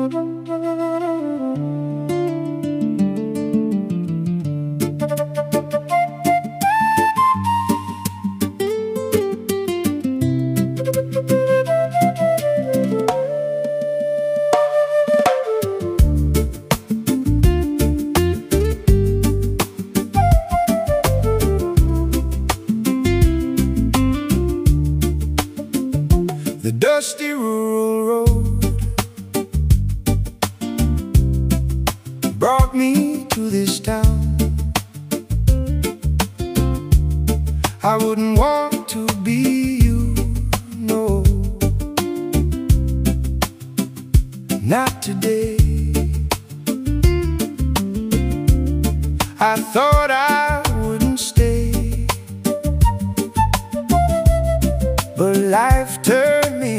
The dusty rural road brought me to this town. I wouldn't want to be you, no, not today. I thought I wouldn't stay, but life turned me